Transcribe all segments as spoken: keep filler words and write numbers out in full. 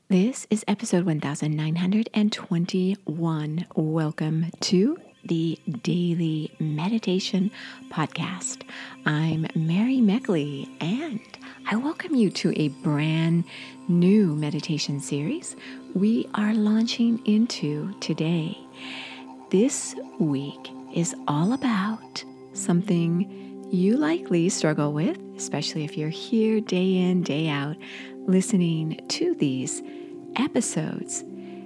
This is episode one thousand nine hundred twenty-one. Welcome to the Daily Meditation Podcast. I'm Mary Meckley, and I welcome you to a brand new meditation series we are launching into today. This week is all about something you likely struggle with, especially if you're here day in, day out, listening to these episodes,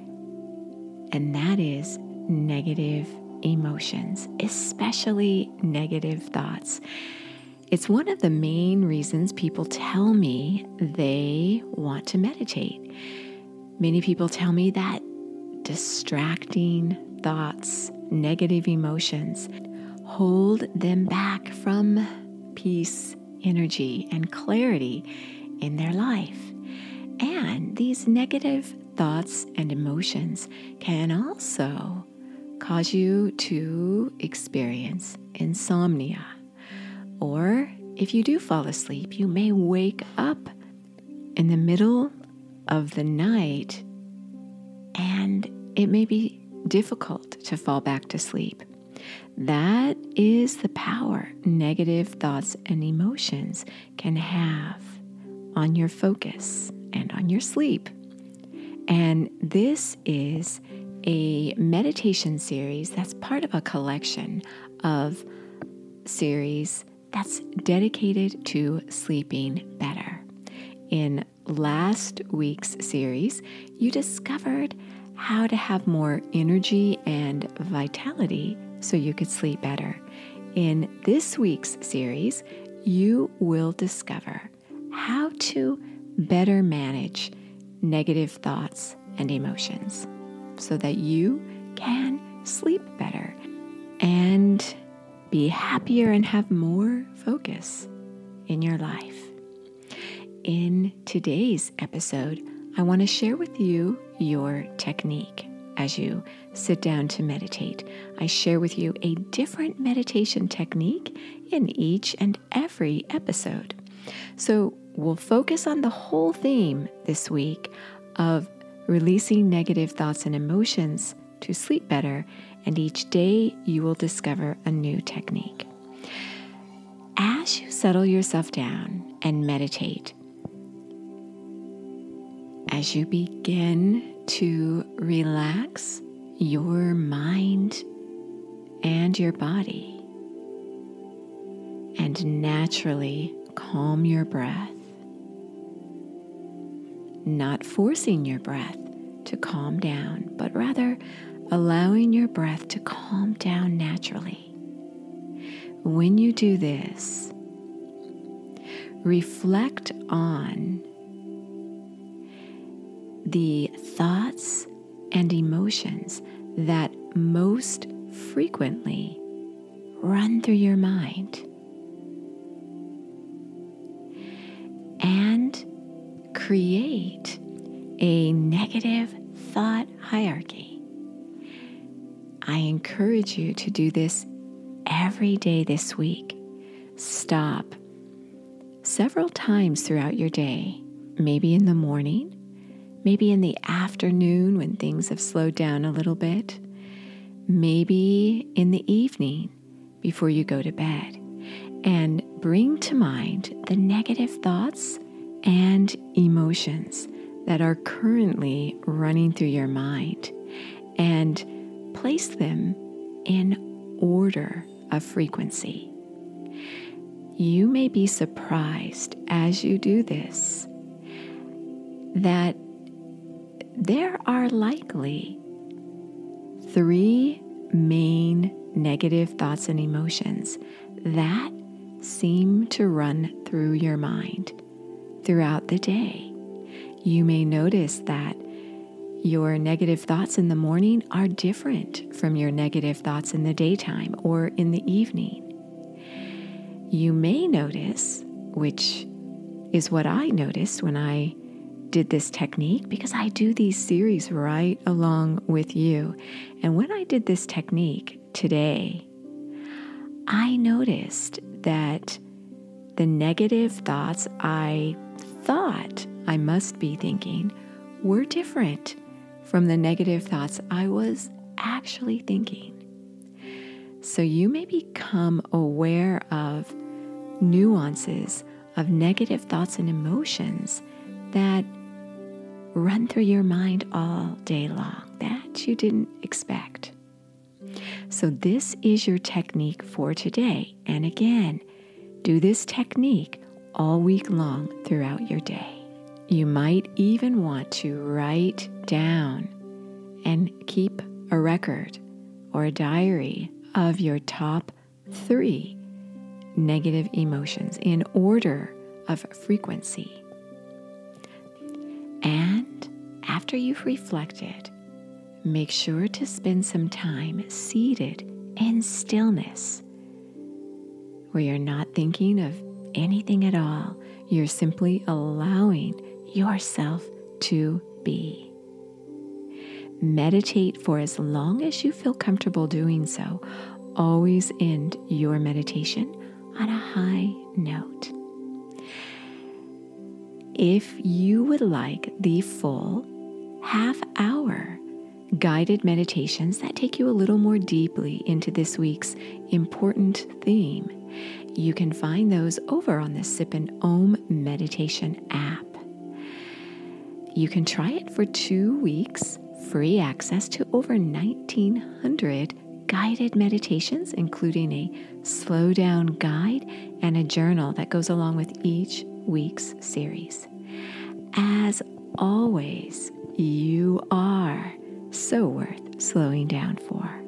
and that is negative emotions, especially negative thoughts. It's one of the main reasons people tell me they want to meditate. Many people tell me that distracting thoughts, negative emotions, hold them back from peace, energy, and clarity in their life. And these negative thoughts and emotions can also cause you to experience insomnia. Or if you do fall asleep, you may wake up in the middle of the night and it may be difficult to fall back to sleep. That is the power negative thoughts and emotions can have on your focus and on your sleep. And this is a meditation series that's part of a collection of series that's dedicated to sleeping better. In last week's series, you discovered how to have more energy and vitality so you could sleep better. In this week's series, you will discover how to better manage negative thoughts and emotions so that you can sleep better and be happier and have more focus in your life. In today's episode, I want to share with you your technique as you sit down to meditate. I share with you a different meditation technique in each and every episode. So we'll focus on the whole theme this week of releasing negative thoughts and emotions to sleep better, and each day you will discover a new technique. As you settle yourself down and meditate, as you begin to relax your mind and your body, and naturally calm your breath, not forcing your breath to calm down, but rather allowing your breath to calm down naturally. When you do this, reflect on the thoughts and emotions that most frequently run through your mind, and create a negative thought hierarchy. I encourage you to do this every day this week. Stop several times throughout your day, maybe in the morning, maybe in the afternoon when things have slowed down a little bit, maybe in the evening before you go to bed, and bring to mind the negative thoughts and emotions that are currently running through your mind, and place them in order of frequency. You may be surprised as you do this that there are likely three main negative thoughts and emotions that seem to run through your mind throughout the day. You may notice that your negative thoughts in the morning are different from your negative thoughts in the daytime or in the evening. You may notice, which is what I noticed when I did this technique, because I do these series right along with you. And when I did this technique today, I noticed that the negative thoughts I thought I must be thinking were different from the negative thoughts I was actually thinking. So you may become aware of nuances of negative thoughts and emotions that run through your mind all day long that you didn't expect. So this is your technique for today. And again, do this technique all week long throughout your day. You might even want to write down and keep a record or a diary of your top three negative emotions in order of frequency. And after you've reflected, make sure to spend some time seated in stillness, where you're not thinking of anything at all. You're simply allowing yourself to be. Meditate for as long as you feel comfortable doing so. Always end your meditation on a high note. If you would like the full half hour guided meditations that take you a little more deeply into this week's important theme, you can find those over on the Sip and Om meditation app. You can try it for two weeks, free access to over nineteen hundred guided meditations, including a slow down guide and a journal that goes along with each week's series. As always, you are so worth slowing down for.